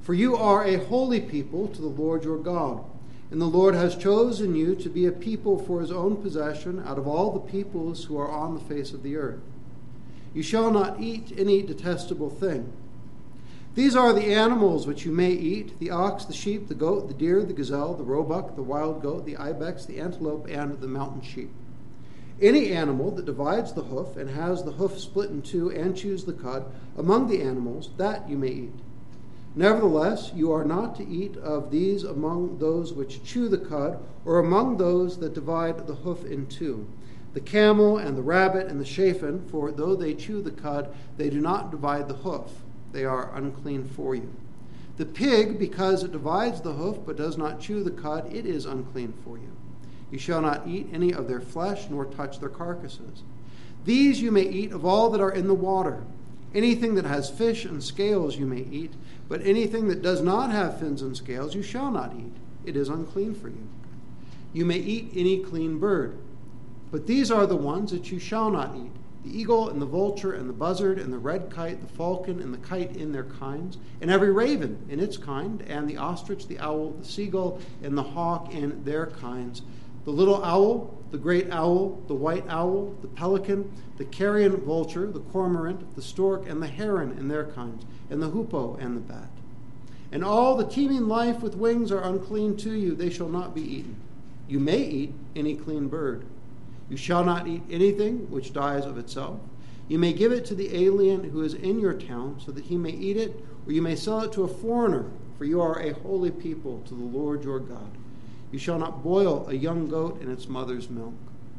For you are a holy people to the Lord your God, and the Lord has chosen you to be a people for his own possession out of all the peoples who are on the face of the earth. You shall not eat any detestable thing. These are the animals which you may eat: the ox, the sheep, the goat, the deer, the gazelle, the roebuck, the wild goat, the ibex, the antelope, and the mountain sheep. Any animal that divides the hoof and has the hoof split in two and chews the cud among the animals, that you may eat. Nevertheless, you are not to eat of these among those which chew the cud, or among those that divide the hoof in two: the camel and the rabbit and the chafin, for though they chew the cud, they do not divide the hoof. They are unclean for you. The pig, because it divides the hoof but does not chew the cud, it is unclean for you. You shall not eat any of their flesh, nor touch their carcasses. These you may eat of all that are in the water. Anything that has fish and scales you may eat, but anything that does not have fins and scales you shall not eat. It is unclean for you. You may eat any clean bird, but these are the ones that you shall not eat: the eagle and the vulture and the buzzard and the red kite, the falcon and the kite in their kinds, and every raven in its kind, and the ostrich, the owl, the seagull, and the hawk in their kinds, the little owl, the great owl, the white owl, the pelican, the carrion vulture, the cormorant, the stork, and the heron in their kinds, and the hoopoe and the bat. And all the teeming life with wings are unclean to you. They shall not be eaten. You may eat any clean bird. You shall not eat anything which dies of itself. You may give it to the alien who is in your town, so that he may eat it, or you may sell it to a foreigner, for you are a holy people to the Lord your God. You shall not boil a young goat in its mother's milk.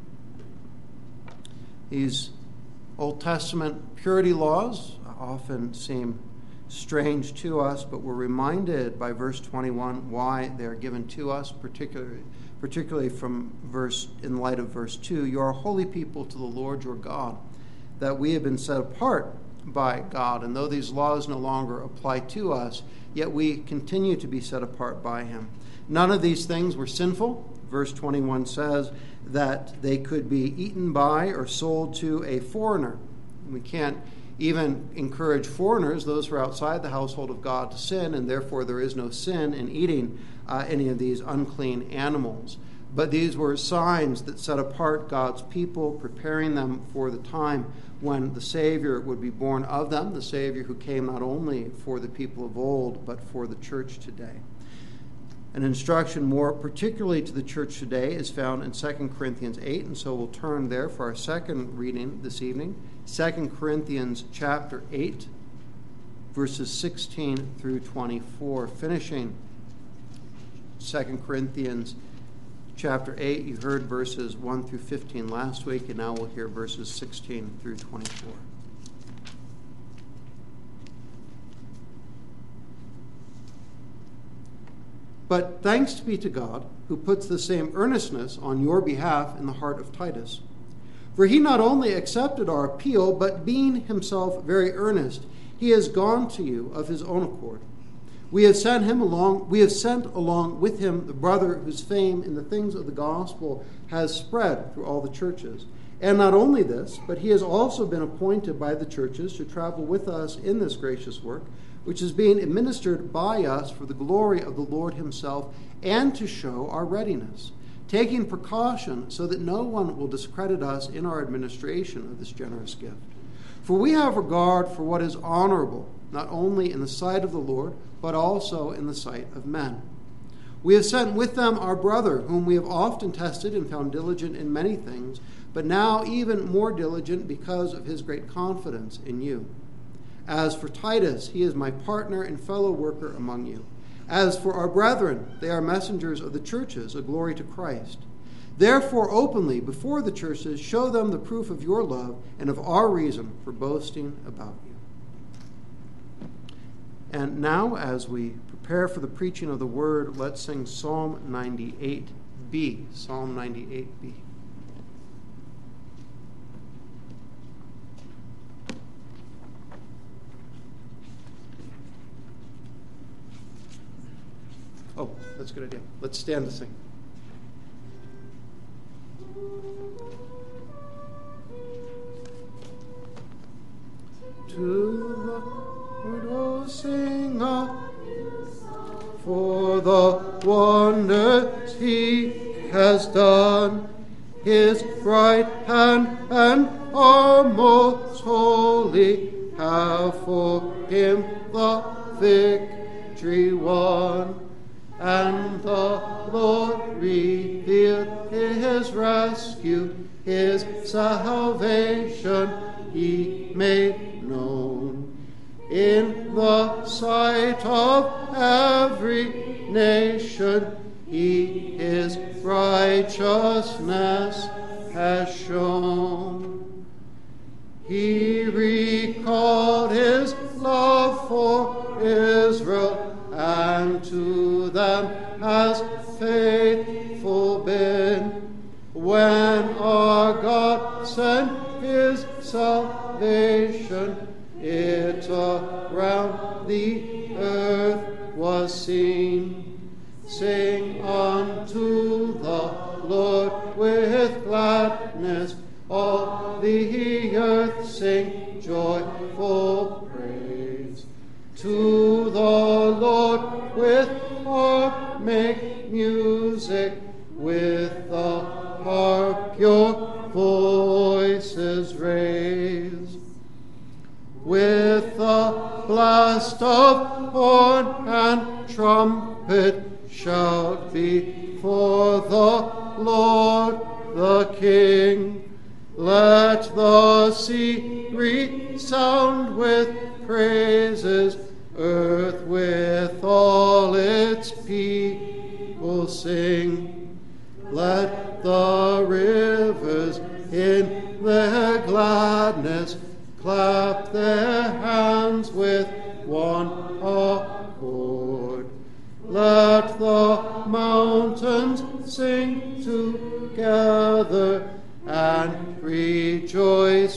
These Old Testament purity laws often seem strange to us, but we're reminded by verse 21 why they're given to us, particularly from in light of verse 2. You are a holy people to the Lord your God, that we have been set apart by God. And though these laws no longer apply to us, yet we continue to be set apart by him. None of these things were sinful. Verse 21 says that they could be eaten by or sold to a foreigner. We can't even encourage foreigners, those who are outside the household of God, to sin, and therefore there is no sin in eating any of these unclean animals. But these were signs that set apart God's people, preparing them for the time when the Savior would be born of them, the Savior who came not only for the people of old, but for the church today. An instruction more particularly to the church today is found in 2 Corinthians 8, and so we'll turn there for our second reading this evening. 2 Corinthians chapter 8, verses 16 through 24. Finishing 2 Corinthians chapter 8, you heard verses 1 through 15 last week, and now we'll hear verses 16 through 24. But thanks be to God, who puts the same earnestness on your behalf in the heart of Titus. For he not only accepted our appeal, but being himself very earnest, he has gone to you of his own accord. We have sent along with him the brother whose fame in the things of the gospel has spread through all the churches. And not only this, but he has also been appointed by the churches to travel with us in this gracious work, which is being administered by us for the glory of the Lord himself, and to show our readiness, taking precaution so that no one will discredit us in our administration of this generous gift. For we have regard for what is honorable, not only in the sight of the Lord, but also in the sight of men. We have sent with them our brother, whom we have often tested and found diligent in many things, but now even more diligent because of his great confidence in you. As for Titus, he is my partner and fellow worker among you. As for our brethren, they are messengers of the churches, a glory to Christ. Therefore, openly, before the churches, show them the proof of your love and of our reason for boasting about you. And now, as we prepare for the preaching of the word, let's sing Psalm 98b. Psalm 98b. Oh, that's a good idea. Let's stand to sing. To the Lord, oh, sing a for the wonders he has done. His right hand and arm most holy have for him the victory won. And the Lord revealed his rescue, his salvation he made known. In the sight of every nation, he his righteousness has shown. He recalled his love for Israel, and to them has faithful been. When our God sent his salvation, it around the earth was seen. Sing unto the Lord with gladness, all the earth sing joyful praise. To the Lord with harp make music, with the harp your voices raise. With the blast of horn and trumpet shout before the Lord the King. Let the sea resound with praises, earth with all its people sing. Let the rivers in their gladness clap their hands with one accord. Let the mountains sing together and rejoice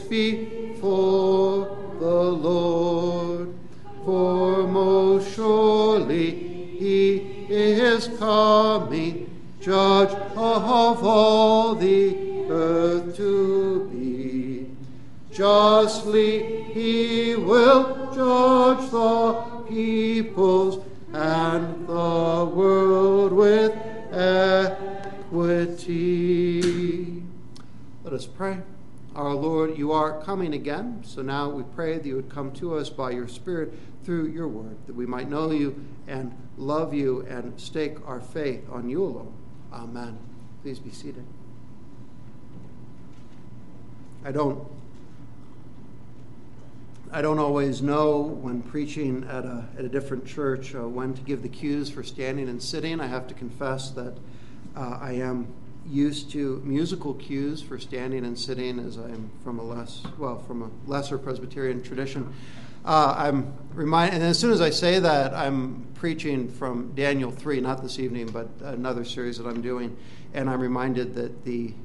before the Lord. For most surely he is coming, judge of all the earth to be. Justly he will judge the peoples and the world with equity. Let us pray. Our Lord, you are coming again, so now we pray that you would come to us by your Spirit through your word, that we might know you and love you and stake our faith on you alone. Amen. Please be seated. I don't always know when preaching at a different church when to give the cues for standing and sitting. I have to confess that I am used to musical cues for standing and sitting, as I am from a lesser Presbyterian tradition. I'm reminded, and as soon as I say that, I'm preaching from Daniel 3, not this evening, but another series that I'm doing, and I'm reminded that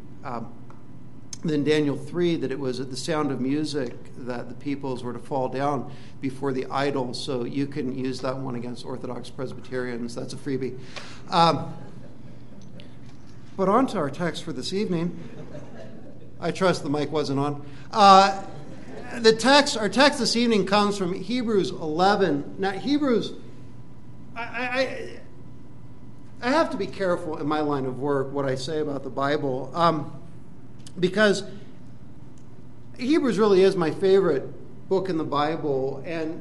in Daniel 3, that it was at the sound of music that the peoples were to fall down before the idol, so you can use that one against Orthodox Presbyterians. That's a freebie. But on to our text for this evening. I trust the mic wasn't on. Our text this evening comes from Hebrews 11. Now, Hebrews, I have to be careful in my line of work what I say about the Bible, because Hebrews really is my favorite book in the Bible, and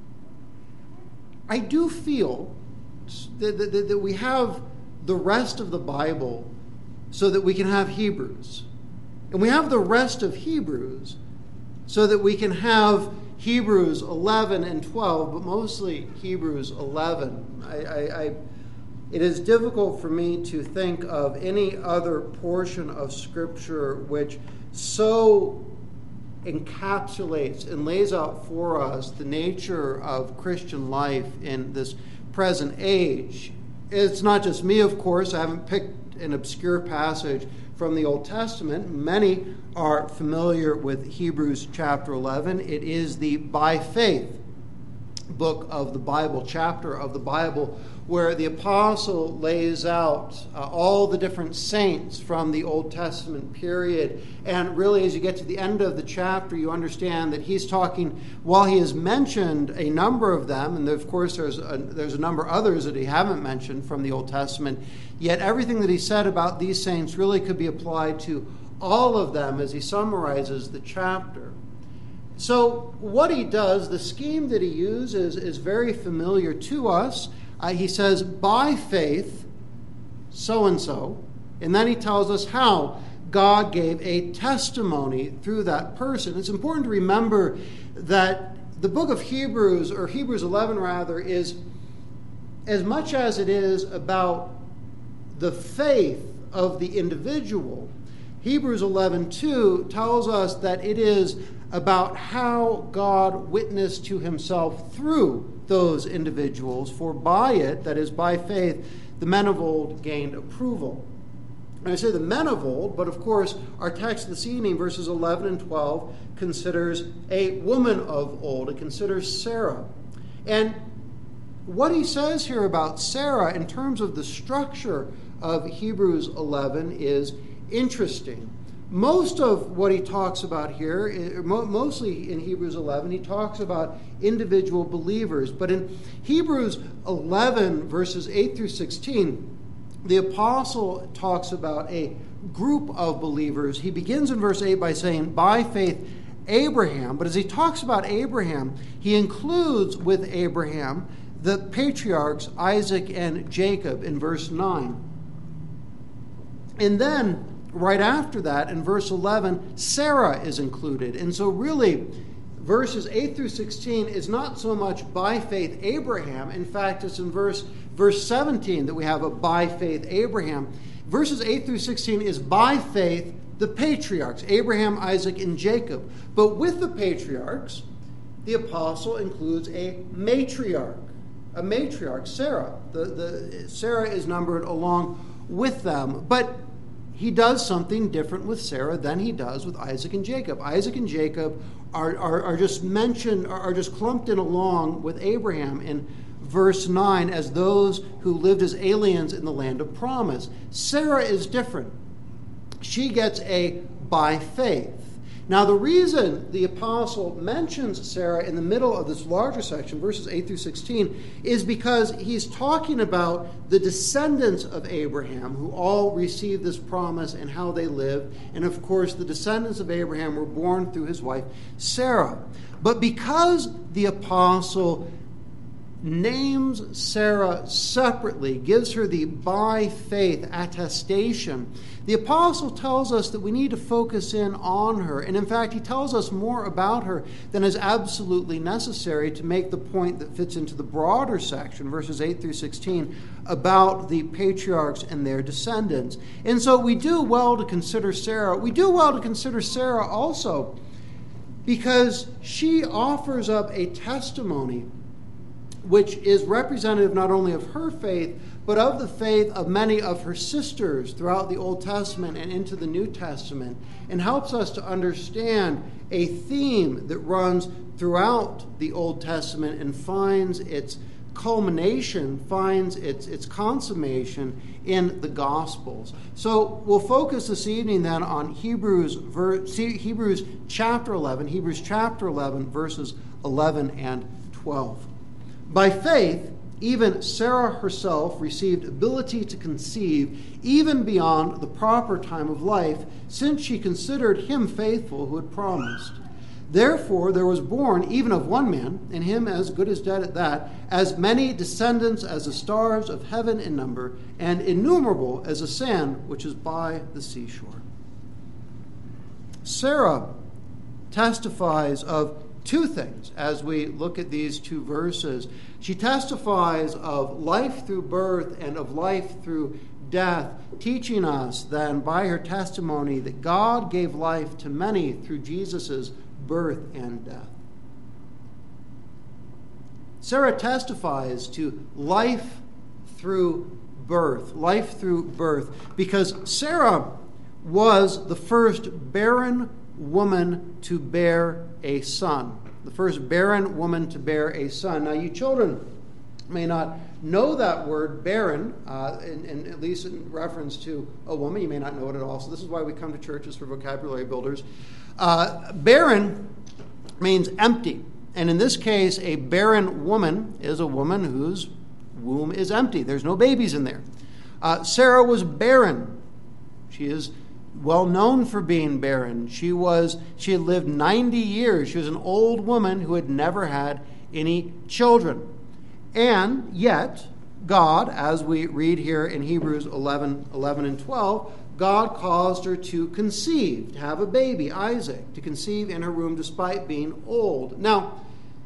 I do feel that we have the rest of the Bible so that we can have Hebrews. And we have the rest of Hebrews so that we can have Hebrews 11 and 12, but mostly Hebrews 11. It is difficult for me to think of any other portion of Scripture which so encapsulates and lays out for us the nature of Christian life in this present age. It's not just me, of course. I haven't picked an obscure passage from the Old Testament. Many are familiar with Hebrews chapter 11. It is the by faith book of the Bible, chapter of the Bible, where the apostle lays out all the different saints from the Old Testament period. And really, as you get to the end of the chapter, you understand that he's talking, while he has mentioned a number of them, and of course there's a number of others that he haven't mentioned from the Old Testament, yet everything that he said about these saints really could be applied to all of them as he summarizes the chapter. So what he does, the scheme that he uses, is very familiar to us. He says, by faith, so-and-so, and then he tells us how God gave a testimony through that person. It's important to remember that the book of Hebrews, or Hebrews 11 rather, is, as much as it is about the faith of the individual, Hebrews 11:2 tells us that it is about how God witnessed to himself through those individuals, for by it, that is by faith, the men of old gained approval. And I say the men of old, but of course our text this evening, verses 11 and 12, considers a woman of old. It considers Sarah. And what he says here about Sarah in terms of the structure of Hebrews 11 is interesting. Most of what he talks about here, mostly in Hebrews 11, he talks about individual believers. But in Hebrews 11, verses 8 through 16, the apostle talks about a group of believers. He begins in verse 8 by saying, by faith, Abraham. But as he talks about Abraham, he includes with Abraham the patriarchs Isaac and Jacob in verse 9. And then, right after that, in verse 11, Sarah is included. And so really, verses 8 through 16 is not so much by faith Abraham. In fact, it's in verse 17 that we have a by faith Abraham. Verses 8 through 16 is by faith the patriarchs, Abraham, Isaac, and Jacob. But with the patriarchs, the apostle includes a matriarch, Sarah. Sarah is numbered along with them. But he does something different with Sarah than he does with Isaac and Jacob. Isaac and Jacob are just mentioned, are just clumped in along with Abraham in verse 9 as those who lived as aliens in the land of promise. Sarah is different. She gets a by faith. Now, the reason the apostle mentions Sarah in the middle of this larger section, verses 8 through 16, is because he's talking about the descendants of Abraham who all received this promise and how they lived. And, of course, the descendants of Abraham were born through his wife, Sarah. But because the apostle names Sarah separately, gives her the by faith attestation, the apostle tells us that we need to focus in on her. And in fact, he tells us more about her than is absolutely necessary to make the point that fits into the broader section, verses 8 through 16, about the patriarchs and their descendants. And so we do well to consider Sarah. We do well to consider Sarah also because she offers up a testimony which is representative not only of her faith, but of the faith of many of her sisters throughout the Old Testament and into the New Testament, and helps us to understand a theme that runs throughout the Old Testament and finds its culmination, finds its consummation in the Gospels. So we'll focus this evening then on Hebrews chapter 11, verses 11 and 12. By faith, even Sarah herself received ability to conceive even beyond the proper time of life, since she considered him faithful who had promised. Therefore there was born, even of one man, and him as good as dead at that, as many descendants as the stars of heaven in number, and innumerable as the sand which is by the seashore. Sarah testifies of two things as we look at these two verses. She testifies of life through birth and of life through death, teaching us then by her testimony that God gave life to many through Jesus' birth and death. Sarah testifies to life through birth, because Sarah was the first barren woman to bear a son. the first barren woman to bear a son. Now, you children may not know that word barren, and at least in reference to a woman. You may not know it at all. So this is why we come to churches for vocabulary builders. Barren means empty. And in this case, a barren woman is a woman whose womb is empty. There's no babies in there. Sarah was barren. She is well known for being barren. She had lived 90 years. She was an old woman who had never had any children. And yet, God, as we read here in Hebrews 11 and 12, God caused her to conceive, to have a baby, Isaac, to conceive in her womb despite being old. Now,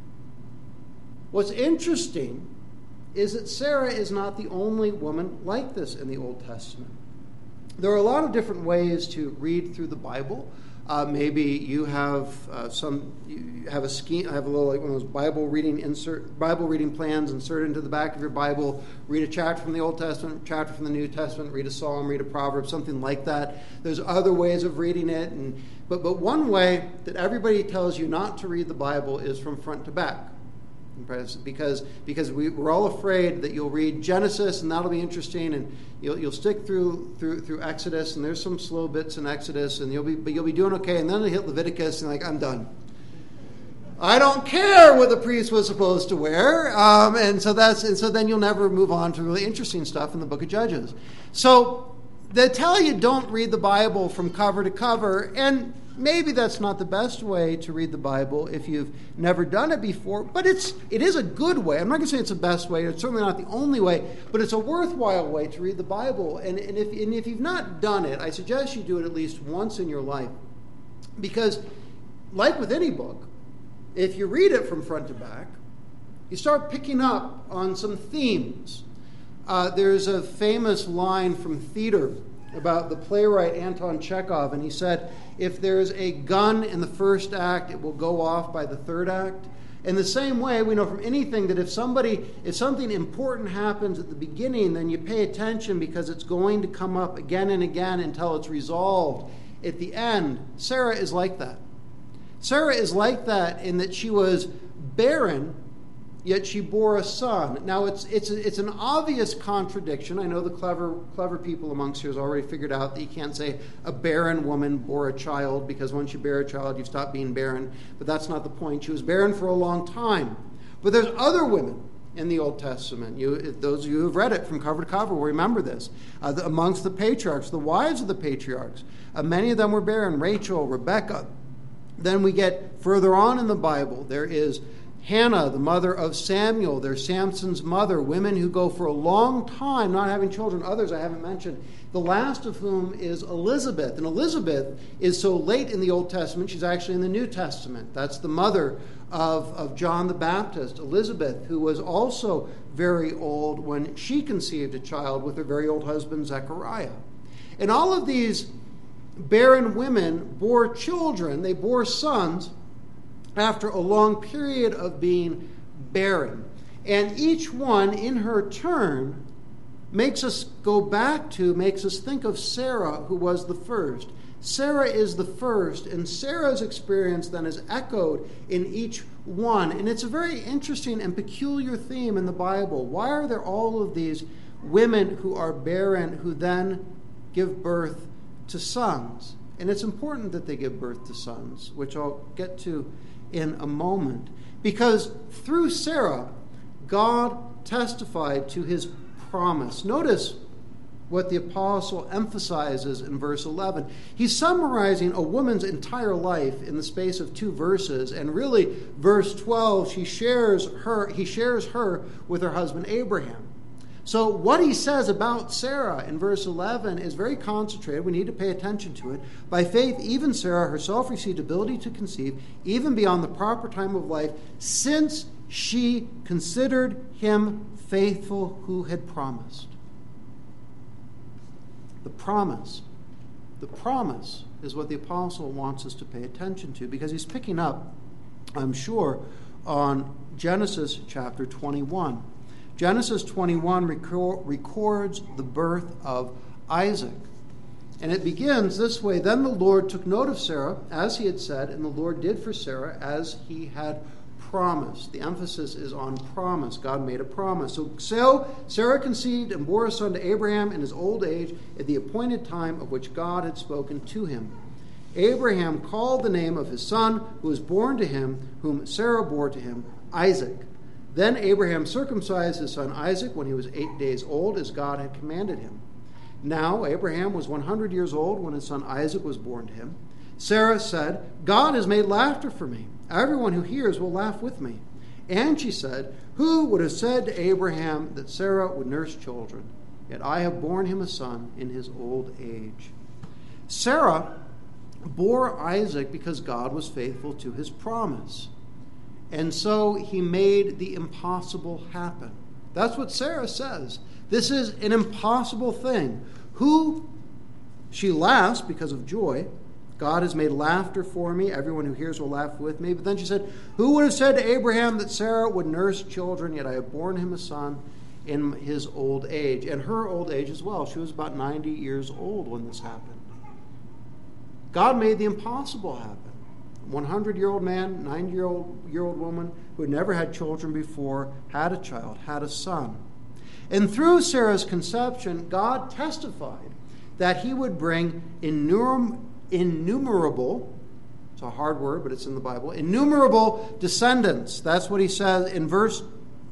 what's interesting is that Sarah is not the only woman like this in the Old Testament. There are a lot of different ways to read through the Bible. Maybe you have a scheme. I have a little like one of those Bible reading plans inserted into the back of your Bible. Read a chapter from the Old Testament, a chapter from the New Testament. Read a Psalm, read a Proverb, something like that. There's other ways of reading it, but one way that everybody tells you not to read the Bible is from front to back. Because we're all afraid that you'll read Genesis and that'll be interesting, and you'll stick through Exodus, and there's some slow bits in Exodus, and you'll be doing okay, and then you'll hit Leviticus and like, I'm done. I don't care what the priest was supposed to wear, and so then you'll never move on to really interesting stuff in the book of Judges. So they tell you don't read the Bible from cover to cover, and maybe that's not the best way to read the Bible if you've never done it before, but it is a good way. I'm not going to say it's the best way. It's certainly not the only way, but it's a worthwhile way to read the Bible. And if you've not done it, I suggest you do it at least once in your life. Because, like with any book, if you read it from front to back, you start picking up on some themes. There's a famous line from theater about the playwright Anton Chekhov, and he said, if there's a gun in the first act, it will go off by the third act. In the same way, we know from anything that if something important happens at the beginning, then you pay attention because it's going to come up again and again until it's resolved at the end. Sarah is like that. Sarah is like that in that she was barren, yet she bore a son. Now, it's an obvious contradiction. I know the clever people amongst you has already figured out that you can't say a barren woman bore a child, because once you bear a child, you stop being barren. But that's not the point. She was barren for a long time. But there's other women in the Old Testament. Those of you who have read it from cover to cover will remember this. Amongst the patriarchs, the wives of the patriarchs, many of them were barren. Rachel, Rebecca. Then we get further on in the Bible. There is Hannah, the mother of Samuel. There's Samson's mother, women who go for a long time not having children. Others I haven't mentioned. The last of whom is Elizabeth. And Elizabeth is so late in the Old Testament, she's actually in the New Testament. That's the mother of John the Baptist, Elizabeth, who was also very old when she conceived a child with her very old husband, Zechariah. And all of these barren women bore children. They bore sons after a long period of being barren. And each one, in her turn, makes us think of Sarah, who was the first. Sarah is the first, and Sarah's experience then is echoed in each one. And it's a very interesting and peculiar theme in the Bible. Why are there all of these women who are barren who then give birth to sons? And it's important that they give birth to sons, which I'll get to in a moment, because through Sarah, God testified to his promise. Notice what the apostle emphasizes in verse 11. He's summarizing a woman's entire life in the space of 2 verses, and really, verse 12, he shares her with her husband Abraham. So what he says about Sarah in verse 11 is very concentrated. We need to pay attention to it. By faith, even Sarah herself received ability to conceive, even beyond the proper time of life, since she considered him faithful who had promised. The promise is what the apostle wants us to pay attention to, because he's picking up, I'm sure, on Genesis chapter 21. Genesis 21 records the birth of Isaac. And it begins this way: Then the Lord took note of Sarah, as he had said, and the Lord did for Sarah as he had promised. The emphasis is on promise. God made a promise. So Sarah conceived and bore a son to Abraham in his old age at the appointed time of which God had spoken to him. Abraham called the name of his son who was born to him, whom Sarah bore to him, Isaac. Then Abraham circumcised his son Isaac when he was 8 days old, as God had commanded him. Now Abraham was 100 years old when his son Isaac was born to him. Sarah said, God has made laughter for me. Everyone who hears will laugh with me. And she said, who would have said to Abraham that Sarah would nurse children? Yet I have borne him a son in his old age. Sarah bore Isaac because God was faithful to his promise. And so he made the impossible happen. That's what Sarah says. This is an impossible thing. She laughs because of joy. God has made laughter for me. Everyone who hears will laugh with me. But then she said, who would have said to Abraham that Sarah would nurse children? Yet I have borne him a son in his old age. And her old age as well. She was about 90 years old when this happened. God made the impossible happen. 100-year-old man, 90-year-old woman who had never had children before, had a child, had a son. And through Sarah's conception, God testified that he would bring innumerable, it's a hard word, but it's in the Bible, innumerable descendants. That's what he says in verse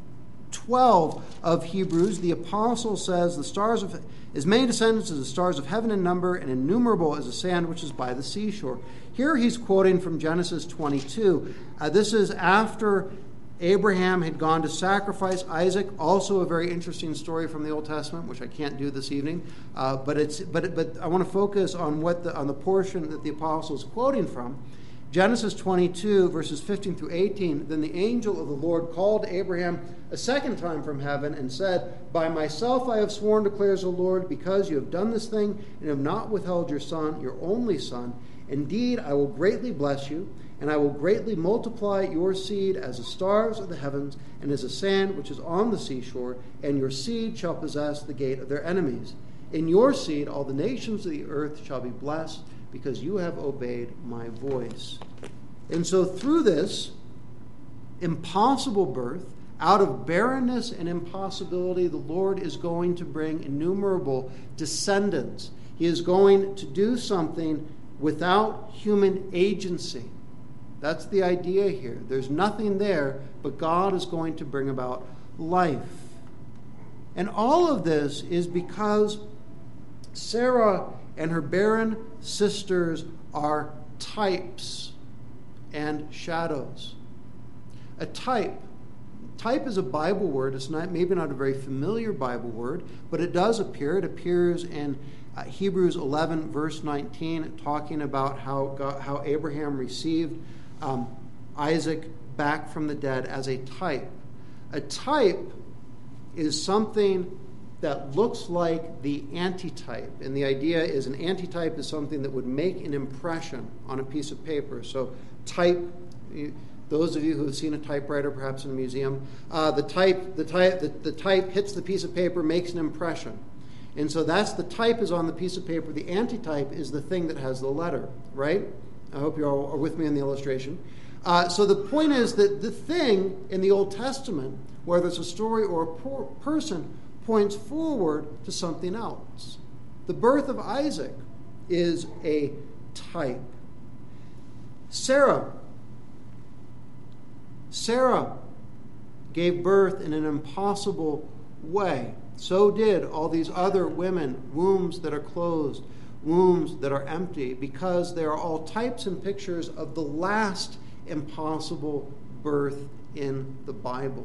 12 of Hebrews. The apostle says, as many descendants as the stars of heaven in number, and innumerable as the sand which is by the seashore. Here he's quoting from Genesis 22. This is after Abraham had gone to sacrifice Isaac. Also a very interesting story from the Old Testament, which I can't do this evening. But I want to focus on on the portion that the apostle is quoting from. Genesis 22, verses 15 through 18. Then the angel of the Lord called Abraham a second time from heaven and said, by myself I have sworn, declares the Lord, because you have done this thing and have not withheld your son, your only son. Indeed, I will greatly bless you, and I will greatly multiply your seed as the stars of the heavens and as the sand which is on the seashore, and your seed shall possess the gate of their enemies. In your seed all the nations of the earth shall be blessed, because you have obeyed my voice. And so through this impossible birth, out of barrenness and impossibility, the Lord is going to bring innumerable descendants. He is going to do something without human agency. That's the idea here. There's nothing there, but God is going to bring about life. And all of this is because Sarah and her barren sisters are types and shadows. A type is a Bible word. It's maybe not a very familiar Bible word, but it does appear. It appears in Hebrews 11, verse 19, talking about how Abraham received Isaac back from the dead as a type. A type is something that looks like the antitype. And the idea is an antitype is something that would make an impression on a piece of paper. So type, those of you who have seen a typewriter perhaps in a museum, the type hits the piece of paper, makes an impression. And so that's the type is on the piece of paper. The antitype is the thing that has the letter, right? I hope you all are with me in the illustration. So the point is that the thing in the Old Testament, whether it's a story or a person, points forward to something else. The birth of Isaac is a type. Sarah gave birth in an impossible way. So did all these other women, wombs that are closed, wombs that are empty, because they are all types and pictures of the last impossible birth in the Bible.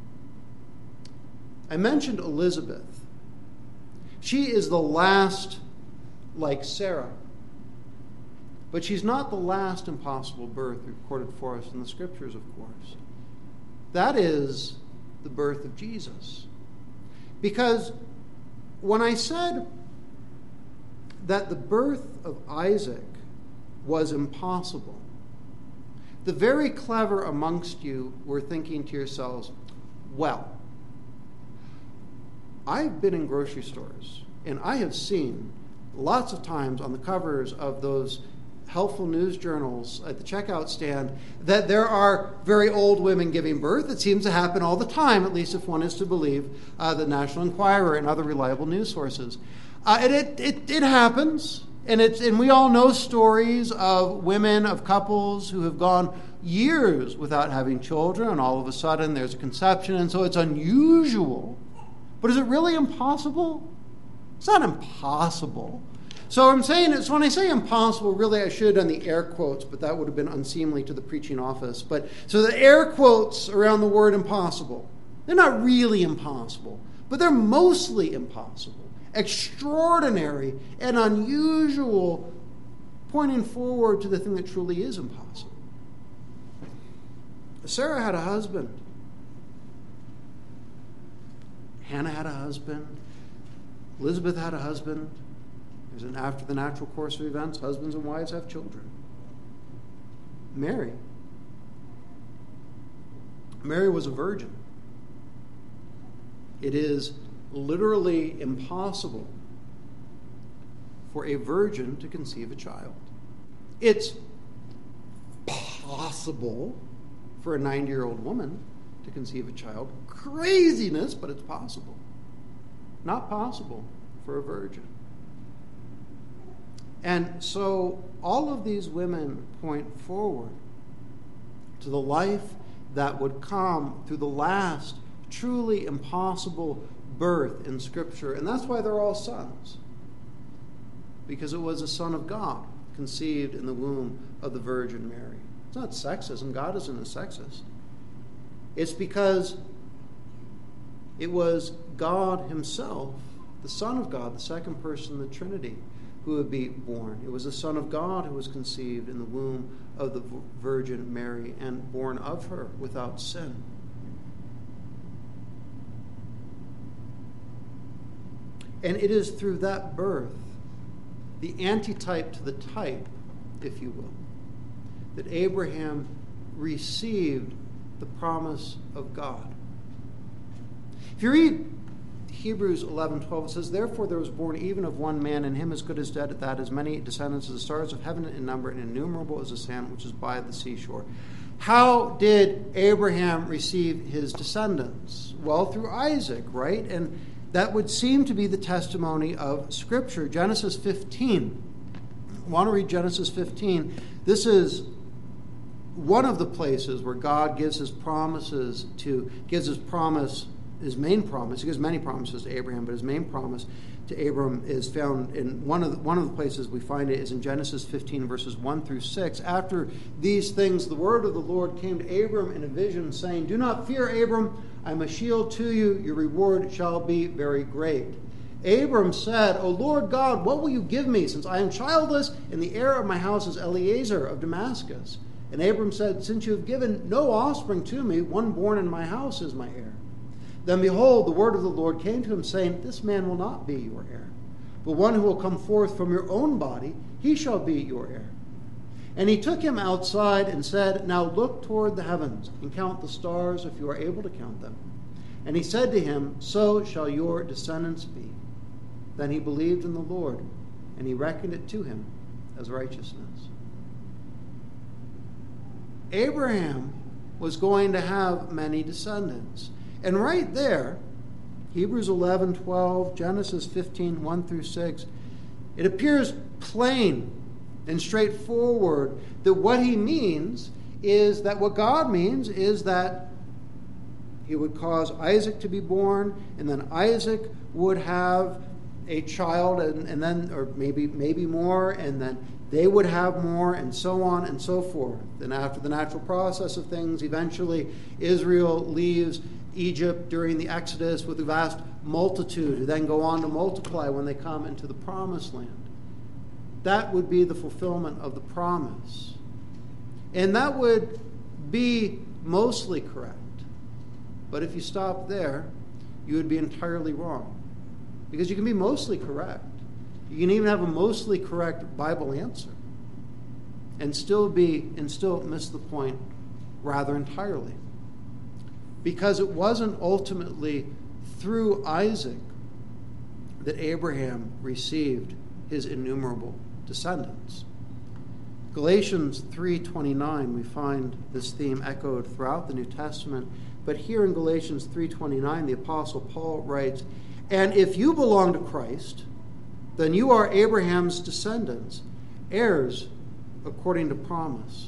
I mentioned Elizabeth. She is the last like Sarah. But she's not the last impossible birth recorded for us in the Scriptures, of course. That is the birth of Jesus. Because when I said that the birth of Isaac was impossible, the very clever amongst you were thinking to yourselves, well, I've been in grocery stores and I have seen lots of times on the covers of those helpful news journals at the checkout stand that there are very old women giving birth. It seems to happen all the time, at least if one is to believe the National Enquirer and other reliable news sources. It happens, and we all know stories of women, of couples who have gone years without having children, and all of a sudden there's a conception, and so it's unusual. But is it really impossible? It's not impossible. So I'm saying, so when I say impossible, really I should have done the air quotes, but that would have been unseemly to the preaching office. But so the air quotes around the word impossible, they're not really impossible, but they're mostly impossible, extraordinary and unusual, pointing forward to the thing that truly is impossible. Sarah had a husband. Hannah had a husband. Elizabeth had a husband. After the natural course of events, husbands and wives have children. Mary was a virgin. It is literally impossible for a virgin to conceive a child. It's possible for a 90-year-old woman to conceive a child. Craziness, but it's possible. Not possible for a virgin. And so all of these women point forward to the life that would come through the last truly impossible birth in Scripture. And that's why they're all sons. Because it was a Son of God conceived in the womb of the Virgin Mary. It's not sexism. God isn't a sexist. It's because it was God himself, the Son of God, the second person of the Trinity, who would be born. It was the Son of God who was conceived in the womb of the Virgin Mary and born of her without sin. And it is through that birth, the antitype to the type, if you will, that Abraham received the promise of God. If you read Hebrews 11:12, it says, "Therefore there was born even of one man, and him as good as dead at that, as many descendants as the stars of heaven in number, and innumerable as the sand which is by the seashore." How did Abraham receive his descendants? Well, through Isaac, right? And that would seem to be the testimony of Scripture. Genesis 15. I want to read Genesis 15. This is one of the places where God gives his main promise. He gives many promises to Abraham, but his main promise to Abram is found in one of the places we find it is in Genesis 15, verses 1 through 6. After these things, the word of the Lord came to Abram in a vision, saying, "Do not fear, Abram. I am a shield to you. Your reward shall be very great." Abram said, "O Lord God, what will you give me, since I am childless, and the heir of my house is Eliezer of Damascus?" And Abram said, "Since you have given no offspring to me, one born in my house is my heir." Then behold, the word of the Lord came to him, saying, "This man will not be your heir, but one who will come forth from your own body, he shall be your heir." And he took him outside and said, "Now look toward the heavens and count the stars, if you are able to count them." And he said to him, "So shall your descendants be." Then he believed in the Lord, and he reckoned it to him as righteousness. Abraham was going to have many descendants. And right there, Hebrews 11:12, Genesis 15, 1 through 6, it appears plain and straightforward that what he means is that what God means is that he would cause Isaac to be born, and then Isaac would have a child, and then, or maybe more, and then they would have more, and so on and so forth. And after the natural process of things, eventually Israel leaves Egypt during the Exodus with a vast multitude, who then go on to multiply when they come into the promised land. That would be the fulfillment of the promise. And that would be mostly correct. But if you stop there, you would be entirely wrong. Because you can be mostly correct. You can even have a mostly correct Bible answer and still miss the point rather entirely. Because it wasn't ultimately through Isaac that Abraham received his innumerable descendants. Galatians 3:29, we find this theme echoed throughout the New Testament. But here in Galatians 3:29, the Apostle Paul writes, "And if you belong to Christ, then you are Abraham's descendants, heirs according to promise."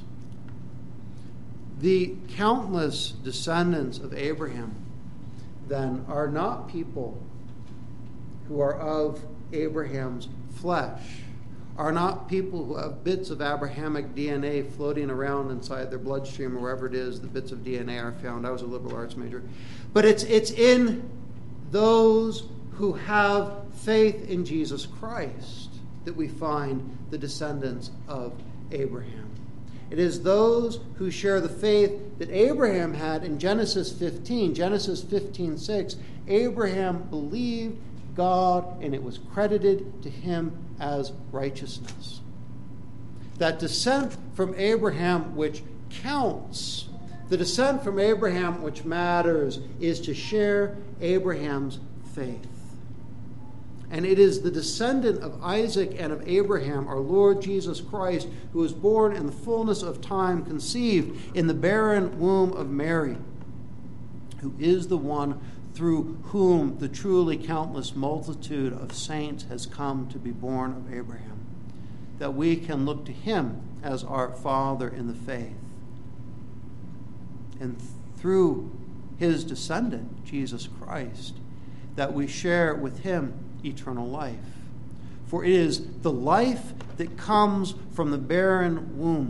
The countless descendants of Abraham, then, are not people who are of Abraham's flesh, are not people who have bits of Abrahamic DNA floating around inside their bloodstream or wherever it is the bits of DNA are found. I was a liberal arts major. But it's in those who have faith in Jesus Christ that we find the descendants of Abraham. It is those who share the faith that Abraham had in Genesis 15. Genesis 15:6, Abraham believed God and it was credited to him as righteousness. That descent from Abraham which counts, the descent from Abraham which matters, is to share Abraham's faith. And it is the descendant of Isaac and of Abraham, our Lord Jesus Christ, who was born in the fullness of time, conceived in the barren womb of Mary, who is the one through whom the truly countless multitude of saints has come to be born of Abraham, that we can look to him as our Father in the faith. And through his descendant, Jesus Christ, that we share with him eternal life. For it is the life that comes from the barren womb.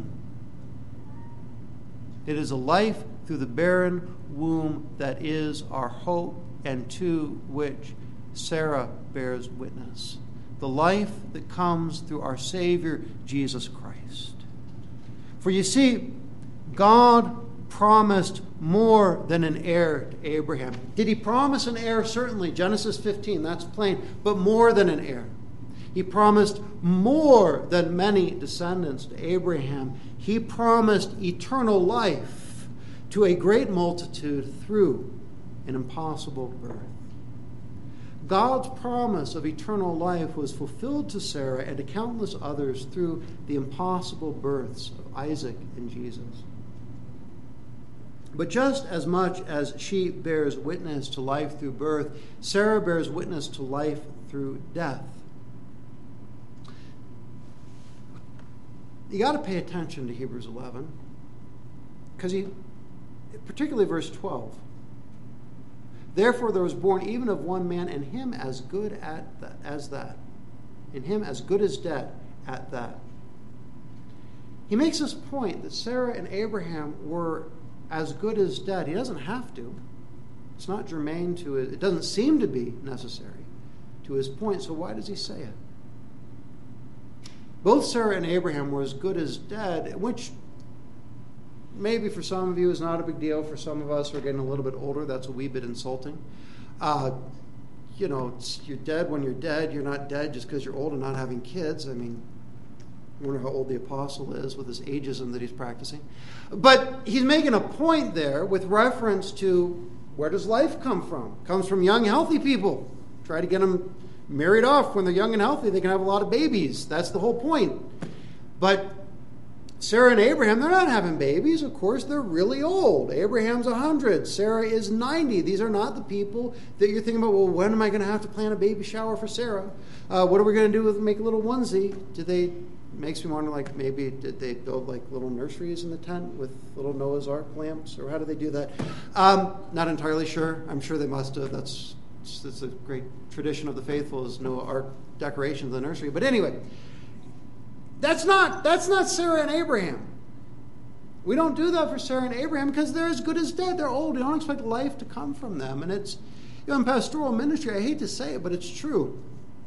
It is a life through the barren womb that is our hope and to which Sarah bears witness. The life that comes through our Savior, Jesus Christ. For you see, God promised more than an heir to Abraham. Did he promise an heir? Certainly. Genesis 15, that's plain. But more than an heir. He promised more than many descendants to Abraham. He promised eternal life to a great multitude through an impossible birth. God's promise of eternal life was fulfilled to Sarah and to countless others through the impossible births of Isaac and Jesus. But just as much as she bears witness to life through birth, Sarah bears witness to life through death. You got to pay attention to Hebrews 11, because particularly verse 12. Therefore there was born even of one man, and him as good as that. In him as good as dead at that. He makes this point that Sarah and Abraham were as good as dead. He doesn't have to. It's not germane to it. It doesn't seem to be necessary to his point. So why does he say it? Both Sarah and Abraham were as good as dead, which maybe for some of you is not a big deal. For some of us who are getting a little bit older, that's a wee bit insulting. You're dead when you're dead. You're not dead just because you're old and not having kids. I mean, I wonder how old the apostle is with his ageism that he's practicing. But he's making a point there with reference to where does life come from? It comes from young, healthy people. Try to get them married off when they're young and healthy. They can have a lot of babies. That's the whole point. But Sarah and Abraham, they're not having babies. Of course, they're really old. Abraham's 100. Sarah is 90. These are not the people that you're thinking about, well, when am I going to have to plan a baby shower for Sarah? What are we going to do with make a little onesie? Makes me wonder, like, maybe did they build like little nurseries in the tent with little Noah's Ark lamps, or how do they do that? Not entirely sure. I'm sure they must have. That's a great tradition of the faithful, is Noah Ark decorations of the nursery. But anyway, that's not Sarah and Abraham. We don't do that for Sarah and Abraham because they're as good as dead. They're old. We don't expect life to come from them. And it's, in pastoral ministry, I hate to say it, but it's true.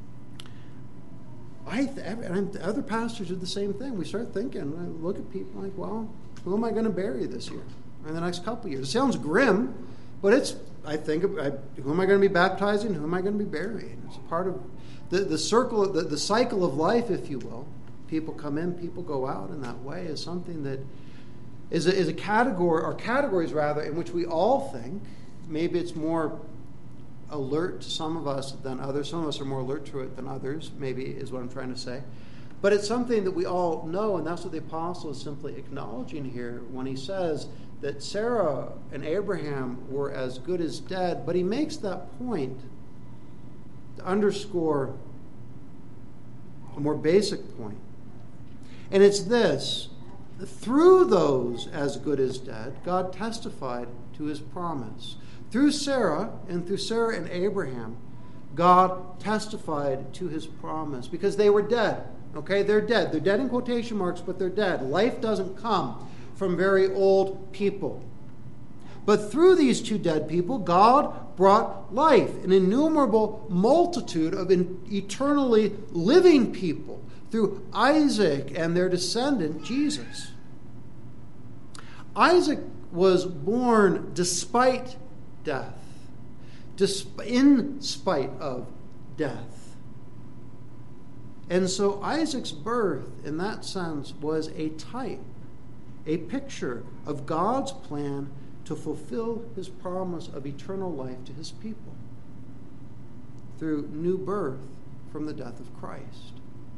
Other pastors do the same thing. We start thinking, I look at people like, well, who am I going to bury this year or in the next couple of years? It sounds grim, but I think, who am I going to be baptizing? Who am I going to be burying? It's a part of the circle, the cycle of life, if you will. People come in, people go out in that way is something that is a category, or categories rather, in which we all think, maybe it's more alert to some of us than others. Some of us are more alert to it than others, maybe is what I'm trying to say. But it's something that we all know, and that's what the apostle is simply acknowledging here when he says that Sarah and Abraham were as good as dead. But he makes that point to underscore a more basic point. And it's this: through those as good as dead, God testified to his promise. Through Sarah and Abraham, God testified to his promise because they were dead. Okay, they're dead. They're dead in quotation marks, but they're dead. Life doesn't come from very old people. But through these two dead people, God brought life, an innumerable multitude of eternally living people through Isaac and their descendant, Jesus. Isaac was born despite death, in spite of death. And so Isaac's birth, in that sense, was a type, a picture of God's plan to fulfill his promise of eternal life to his people through new birth from the death of Christ.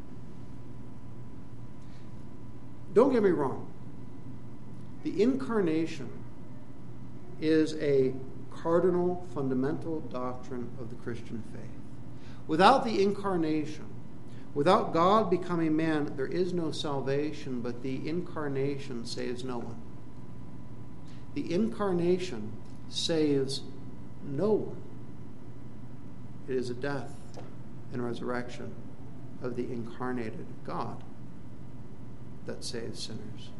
Don't get me wrong. The incarnation is a cardinal, fundamental doctrine of the Christian faith. Without the incarnation, without God becoming man, there is no salvation, but the incarnation saves no one. The incarnation saves no one. It is a death and resurrection of the incarnated God that saves sinners.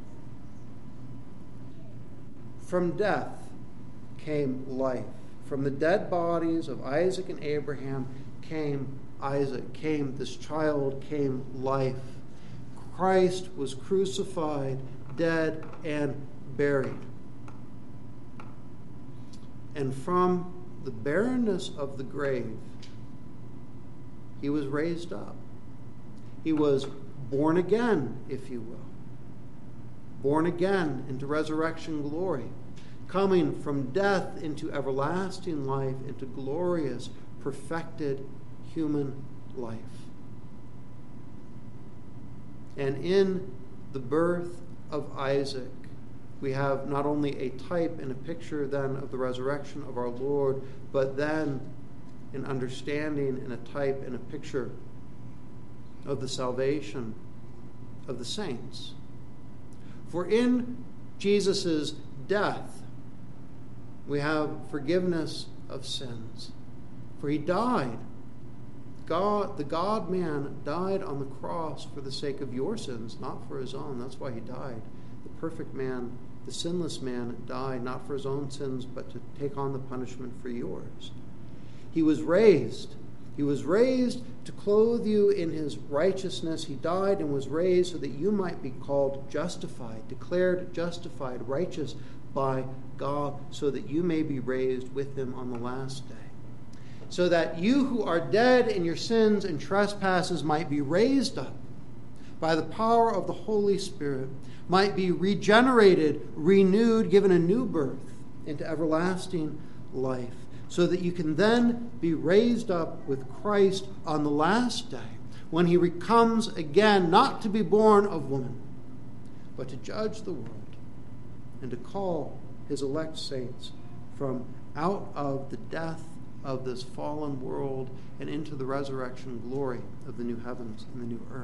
From death came life. From the dead bodies of Isaac and Abraham came Isaac, came this child, came life. Christ was crucified, dead, and buried. And from the barrenness of the grave, he was raised up. He was born again, if you will. Born again into resurrection glory. Coming from death into everlasting life, into glorious, perfected human life. And in the birth of Isaac, we have not only a type and a picture then of the resurrection of our Lord, but then an understanding and a type and a picture of the salvation of the saints. For in Jesus' death, we have forgiveness of sins. For he died. The God-man died on the cross for the sake of your sins, not for his own. That's why he died. The perfect man, the sinless man, died not for his own sins, but to take on the punishment for yours. He was raised. He was raised to clothe you in his righteousness. He died and was raised so that you might be called justified, declared justified, righteous by God, so that you may be raised with him on the last day. So that you who are dead in your sins and trespasses might be raised up by the power of the Holy Spirit, might be regenerated, renewed, given a new birth into everlasting life, so that you can then be raised up with Christ on the last day, when he comes again, not to be born of woman, but to judge the world and to call his elect saints from out of the death of this fallen world and into the resurrection glory of the new heavens and the new earth.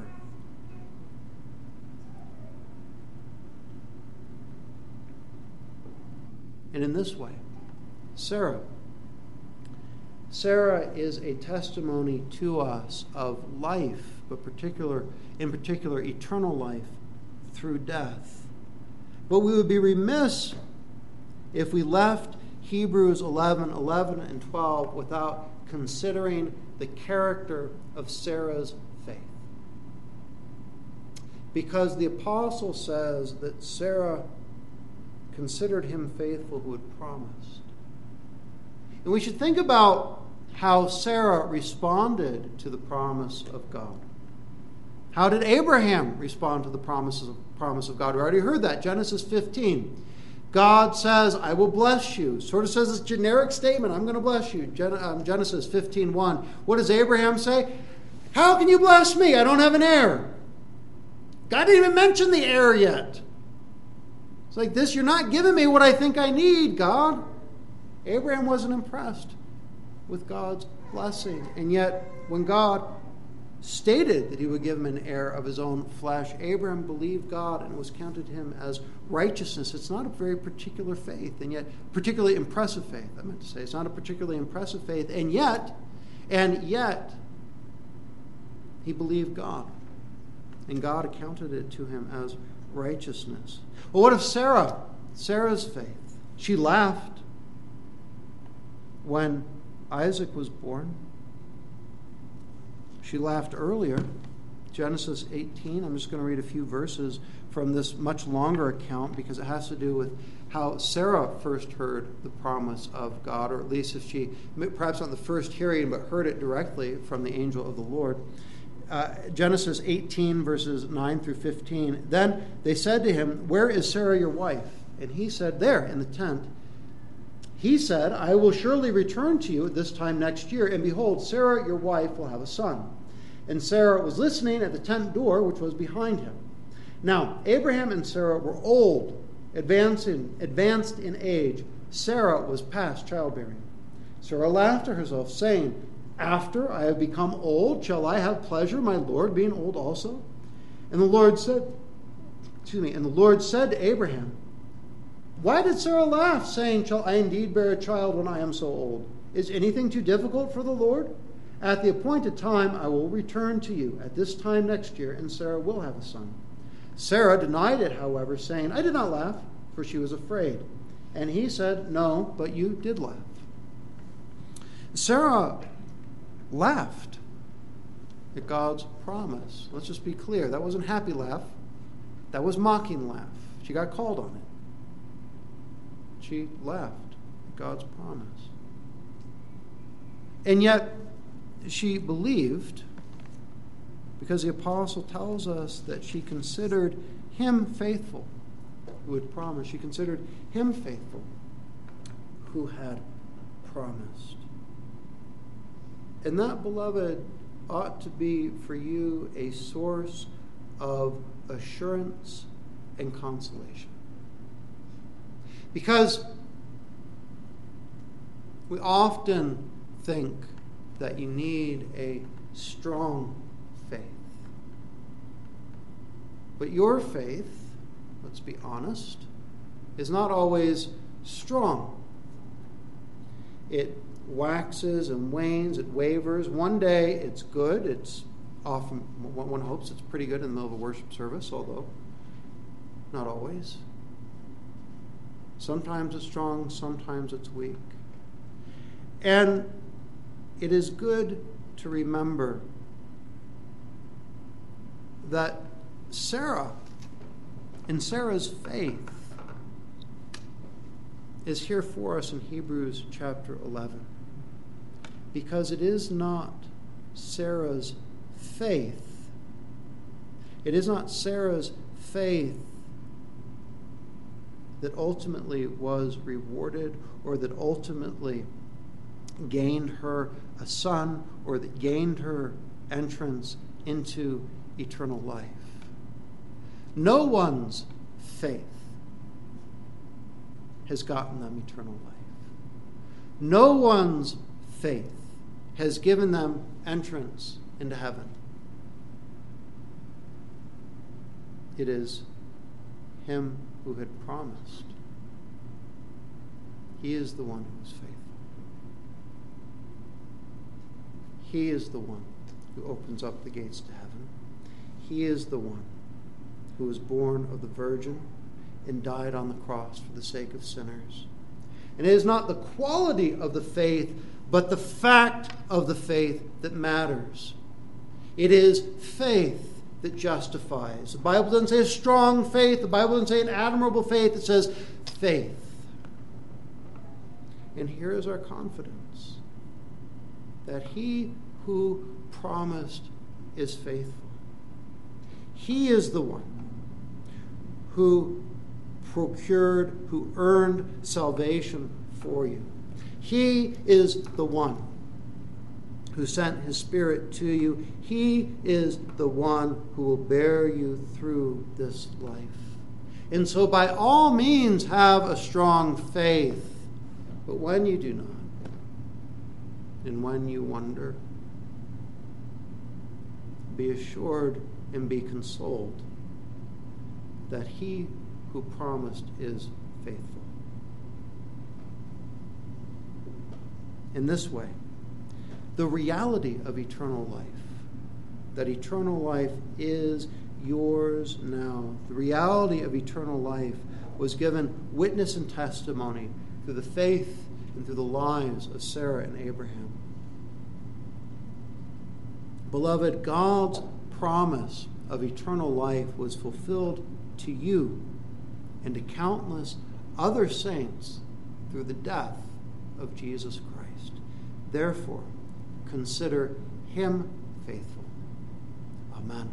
And in this way, Sarah is a testimony to us of life, but in particular, eternal life through death. But we would be remiss if we left Hebrews 11 and 12 without considering the character of Sarah's faith. Because the apostle says that Sarah considered him faithful who had promised. And we should think about how Sarah responded to the promise of God. How did Abraham respond to the promise of God? We already heard that. Genesis 15. God says, I will bless you. Sort of says this generic statement, I'm going to bless you. Genesis 15:1. What does Abraham say? How can you bless me? I don't have an heir. God didn't even mention the heir yet. It's like this, you're not giving me what I think I need, God. Abraham wasn't impressed with God's blessing. And yet, when God stated that he would give him an heir of his own flesh, Abraham believed God and it was counted to him as righteousness. It's not a very particular faith, and yet particularly impressive faith. I meant to say it's not a particularly impressive faith, and yet he believed God, and God accounted it to him as righteousness. Well, what of Sarah? Sarah's faith. She laughed when Isaac was born. She laughed earlier. Genesis 18. I'm just going to read a few verses from this much longer account because it has to do with how Sarah first heard the promise of God, or at least if she, perhaps not the first hearing, but heard it directly from the angel of the Lord. Genesis 18, verses 9 through 15. Then they said to him, "Where is Sarah your wife?" And he said, "There, in the tent." He said, "I will surely return to you at this time next year, and behold, Sarah your wife will have a son." And Sarah was listening at the tent door, which was behind him. Now, Abraham and Sarah were old, advanced in age. Sarah was past childbearing. Sarah laughed to herself, saying, "After I have become old, shall I have pleasure, my Lord, being old also?" And the Lord said to Abraham, "Why did Sarah laugh, saying, 'Shall I indeed bear a child when I am so old?' Is anything too difficult for the Lord? At the appointed time I will return to you at this time next year, and Sarah will have a son." Sarah denied it, however, saying, "I did not laugh," for she was afraid. And he said, "No, but you did laugh." Sarah laughed at God's promise. Let's just be clear. That wasn't happy laugh. That was mocking laugh. She got called on it. She laughed at God's promise. And yet, she believed, because the apostle tells us that she considered him faithful who had promised. She considered him faithful who had promised. And that, beloved, ought to be for you a source of assurance and consolation. Because we often think that you need a strong faith. But your faith, let's be honest, is not always strong. It waxes and wanes, it wavers. One day it's good, it's often, one hopes it's pretty good in the middle of a worship service, although not always. Sometimes it's strong, sometimes it's weak. And it is good to remember that Sarah, in Sarah's faith, is here for us in Hebrews chapter 11. Because it is not Sarah's faith. It is not Sarah's faith that ultimately was rewarded, or that ultimately gained her a son, or that gained her entrance into eternal life. No one's faith has gotten them eternal life. No one's faith has given them entrance into heaven. It is him who had promised. He is the one who is faithful. He is the one who opens up the gates to heaven. He is the one who was born of the Virgin and died on the cross for the sake of sinners. And it is not the quality of the faith, but the fact of the faith that matters. It is faith that justifies. The Bible doesn't say a strong faith. The Bible doesn't say an admirable faith. It says faith. And here is our confidence, that he who promised is faithful. He is the one who procured, who earned salvation for you. He is the one who sent his Spirit to you. He is the one who will bear you through this life. And so by all means have a strong faith. But when you do not, and when you wonder, be assured and be consoled that he who promised is faithful. In this way, the reality of eternal life, that eternal life is yours now. The reality of eternal life was given witness and testimony through the faith and through the lives of Sarah and Abraham. Beloved, God's promise of eternal life was fulfilled to you and to countless other saints through the death of Jesus Christ. Therefore, consider him faithful. Amen.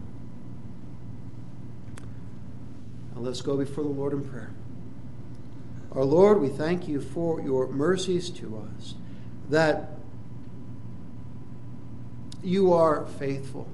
Now let's go before the Lord in prayer. Our Lord, we thank you for your mercies to us, that you are faithful,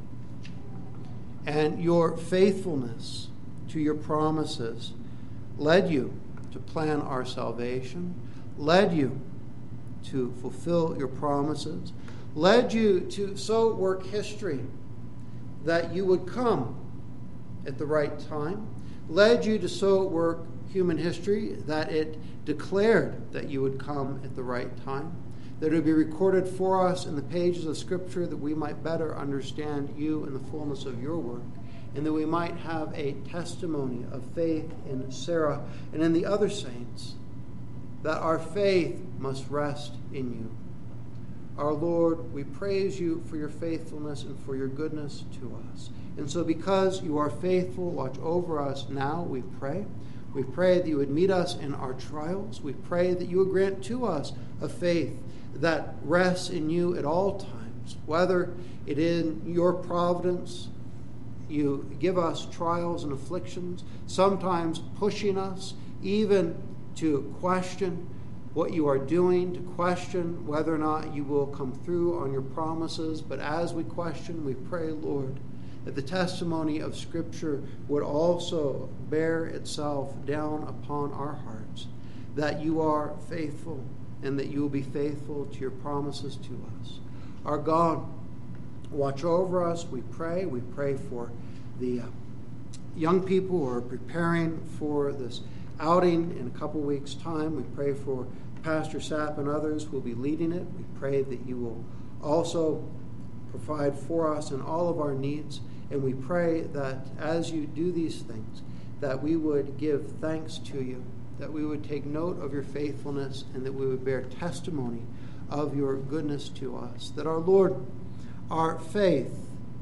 and your faithfulness to your promises led you to plan our salvation, led you to fulfill your promises, led you to so work history that you would come at the right time, led you to so work human history that it declared that you would come at the right time, that it would be recorded for us in the pages of Scripture that we might better understand you and the fullness of your work, and that we might have a testimony of faith in Sarah and in the other saints, that our faith must rest in you. Our Lord, we praise you for your faithfulness and for your goodness to us. And so because you are faithful, watch over us now, we pray. We pray that you would meet us in our trials. We pray that you would grant to us a faith that rests in you at all times, whether it in your providence, you give us trials and afflictions, sometimes pushing us even to question what you are doing, to question whether or not you will come through on your promises. But as we question, we pray, Lord, that the testimony of Scripture would also bear itself down upon our hearts, that you are faithful and that you will be faithful to your promises to us. Our God, watch over us, we pray. We pray for the young people who are preparing for this outing in a couple weeks' time. We pray for Pastor Sapp and others who will be leading it. We pray that you will also provide for us in all of our needs. And we pray that as you do these things, that we would give thanks to you, that we would take note of your faithfulness, and that we would bear testimony of your goodness to us. That our Lord, our faith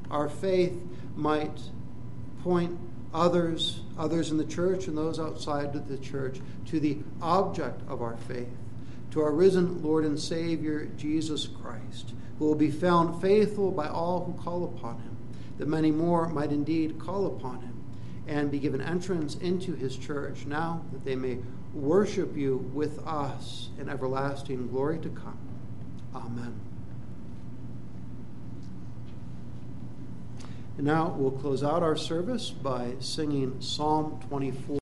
might point others in the church and those outside of the church to the object of our faith, to our risen Lord and Savior, Jesus Christ, who will be found faithful by all who call upon him, that many more might indeed call upon him and be given entrance into his church now, that they may worship you with us in everlasting glory to come. Amen. And now we'll close out our service by singing Psalm 24.